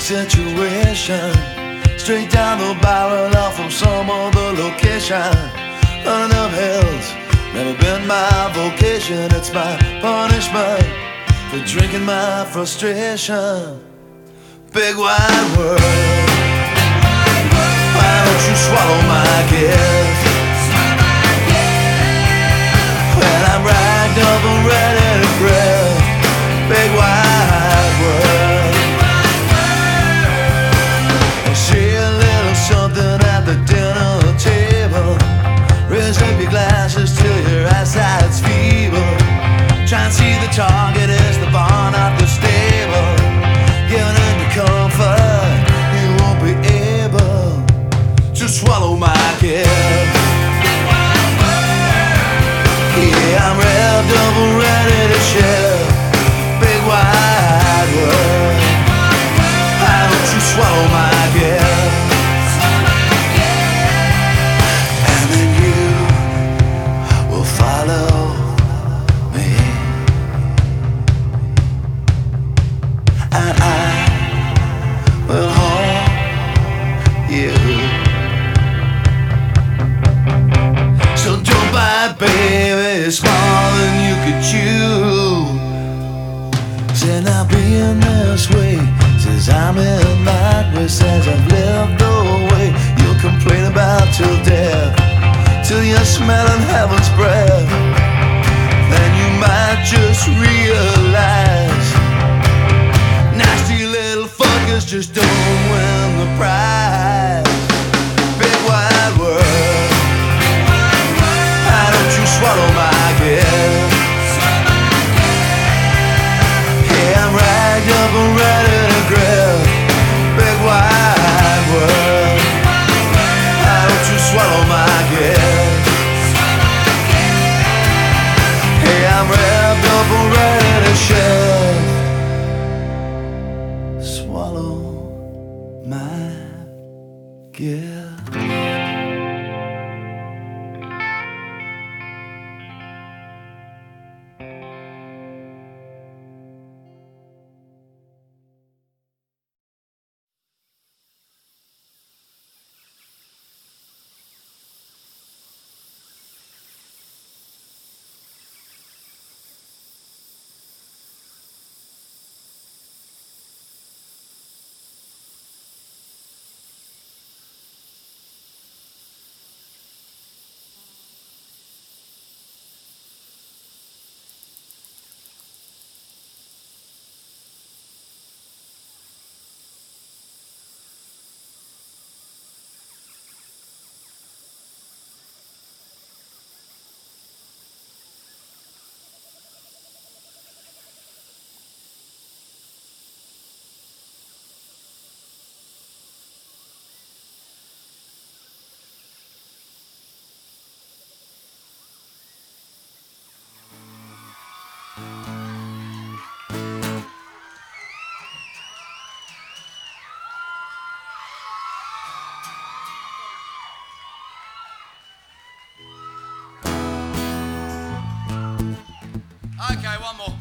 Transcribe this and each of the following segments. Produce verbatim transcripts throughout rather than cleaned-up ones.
situation, straight down the barrel off from some other location. Running up hills, never been my vocation. It's my punishment for drinking my frustration. Big wide world, why don't you swallow my gift? When I'm ragged up and ready to grip. Big wide world, see a little something at the dinner table. Raise up your glasses till your eyesight's feeble. Try and see the target is the barn at the stable. Giving into comfort, you won't be able to swallow my gift. Yeah, I'm revved up and ready to share. Big wide world, why don't you swallow my gift? And then you will follow me, and I will hold you. So don't bite, baby, it's smaller than you could chew. Said now being this way, says I'm in that way, says I've lived the way you'll complain about till death, till you're smelling heaven's breath. Then you might just realize nasty little fuckers just don't win the prize. Big wide world, why don't you swallow my gift? I'm ragged up and ready to grip. Big wide world, why don't you swallow my gift? Hey, I'm wrapped up and ready to share. Swallow my gift. Okay, one more.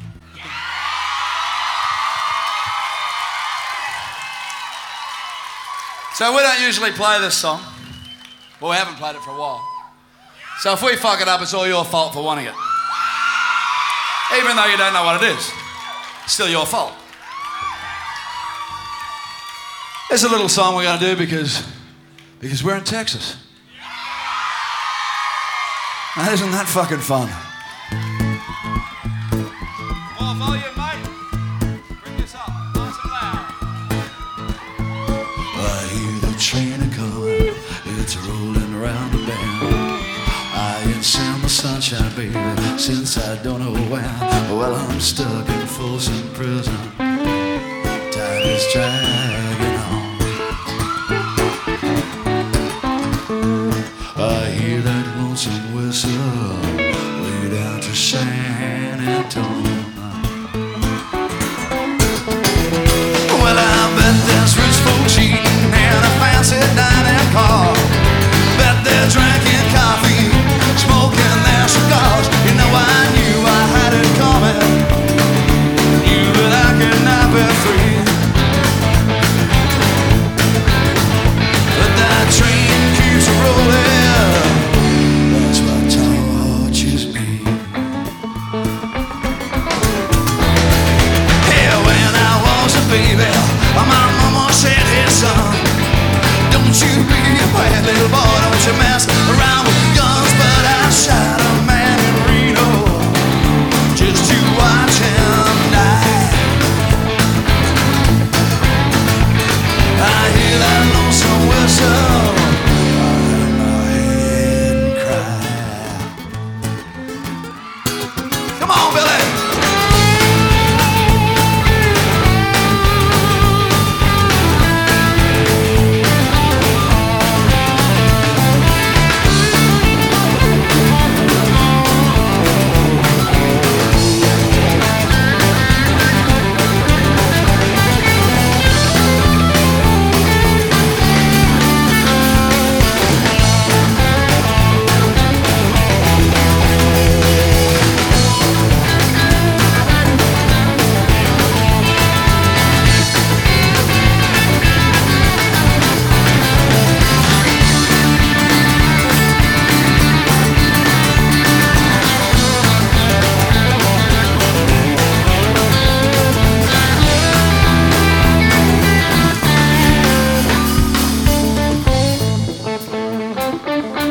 So we don't usually play this song. Well, we haven't played it for a while. So if we fuck it up, it's all your fault for wanting it. Even though you don't know what it is. It's still your fault. It's a little song we're going to do because, because we're in Texas. Now, isn't that fucking fun? More volume, mate. Bring this up nice and loud. I hear the train a-coming, it's rolling around the bend. I ain't seen the sunshine, baby, since I don't know when. Well, I'm stuck in Folsom Prison. Time is dragging on. I hear that lonesome whistle way down to San Antonio. Well, I bet there's rich folks eating in a fancy dining car. Bet they're drinking coffee, smoking their cigars. You know, I knew I had it coming. Knew that I could not be free.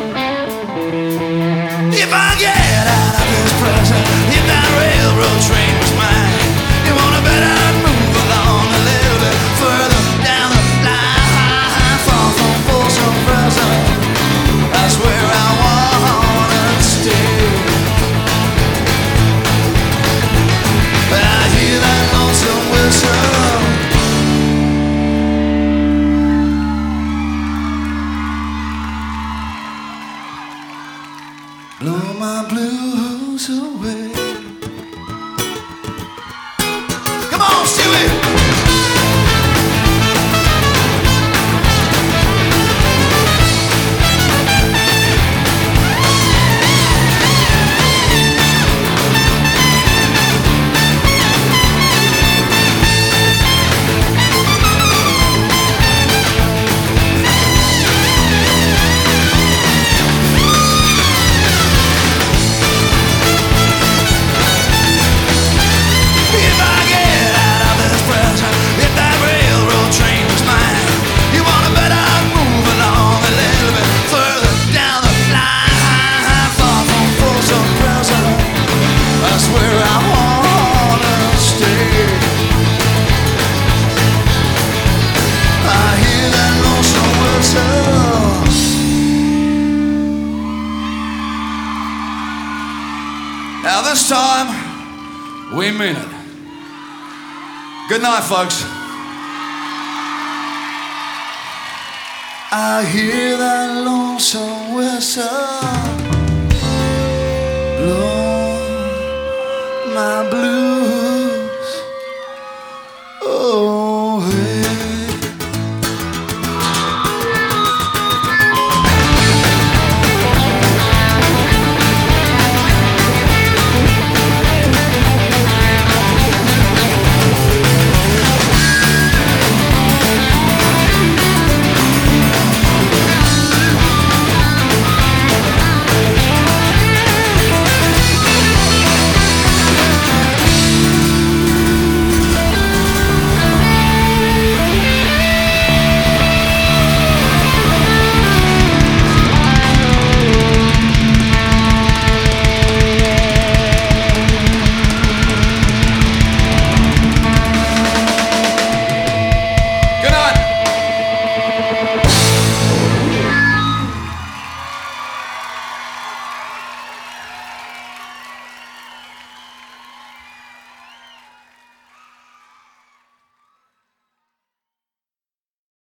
If I get out of this prison, if that railroad train was mine, you wanna bet I'd move along a little bit further down the line, far from Folsom Prison. That's where I wanna stay. I hear that lonesome whistle. Blow my blues away. Come on, Stewie! Now this time, we mean it. Good night, folks. I hear that lonesome whistle.